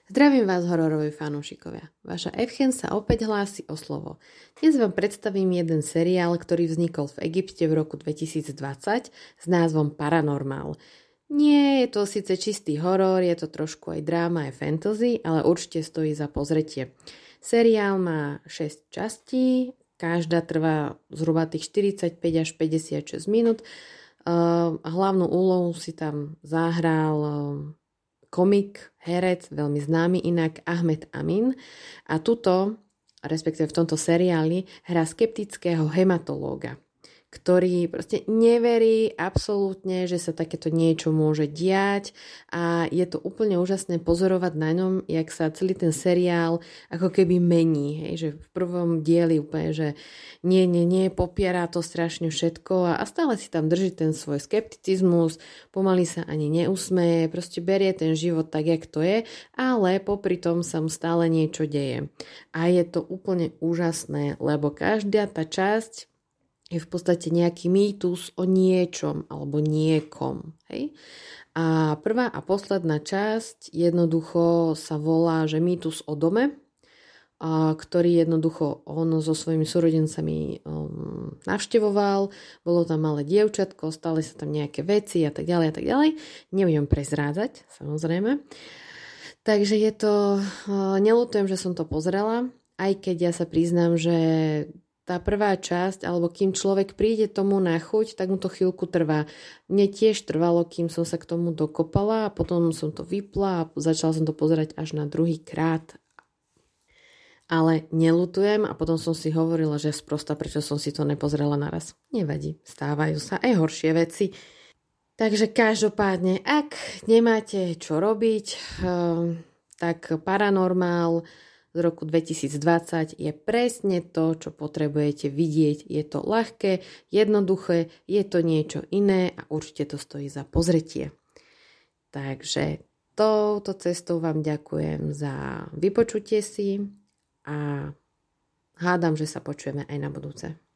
Zdravím vás, hororoví fanúšikovia. Vaša Evchen sa opäť hlási o slovo. Dnes vám predstavím jeden seriál, ktorý vznikol v Egypte v roku 2020 s názvom Paranormal. Nie je to síce čistý horor, je to trošku aj dráma, aj fantasy, ale určite stojí za pozretie. Seriál má 6 častí, každá trvá zhruba tých 45 až 56 minút. Hlavnú úlohu si tam zahral komik, herec, veľmi známy inak, Ahmed Amin. A respektíve v tomto seriáli, hrá skeptického hematológa, ktorý proste neverí absolútne, že sa takéto niečo môže diať a je to úplne úžasné pozorovať na ňom, jak sa celý ten seriál ako keby mení. Hej? Že v prvom dieli úplne, že nie, popiera to strašne všetko a stále si tam drží ten svoj skepticizmus, pomaly sa ani neusmeje, proste berie ten život tak, jak to je, ale popri tom sa mu stále niečo deje. A je to úplne úžasné, lebo každá tá časť je v podstate nejaký mýtus o niečom alebo niekom. Hej? A prvá a posledná časť jednoducho sa volá, že mýtus o dome, ktorý jednoducho on so svojimi súrodencami navštevoval. Bolo tam malé dievčatko, stali sa tam nejaké veci a tak ďalej a tak ďalej. Nebudem prezrádzať, samozrejme. Takže je to, neľutujem, že som to pozrela, aj keď ja sa priznám, že tá prvá časť, alebo kým človek príde tomu na chuť, tak mu to chvíľku trvá. Mne tiež trvalo, kým som sa k tomu dokopala a potom som to vypla a začala som to pozerať až na druhý krát. Ale neľutujem a potom som si hovorila, že sprosta, prečo som si to nepozrela naraz. Nevadí, stávajú sa aj horšie veci. Takže každopádne, ak nemáte čo robiť, tak Paranormal z roku 2020 je presne to, čo potrebujete vidieť. Je to ľahké, jednoduché, je to niečo iné a určite to stojí za pozretie. Takže touto cestou vám ďakujem za vypočutie si a hádam, že sa počujeme aj na budúce.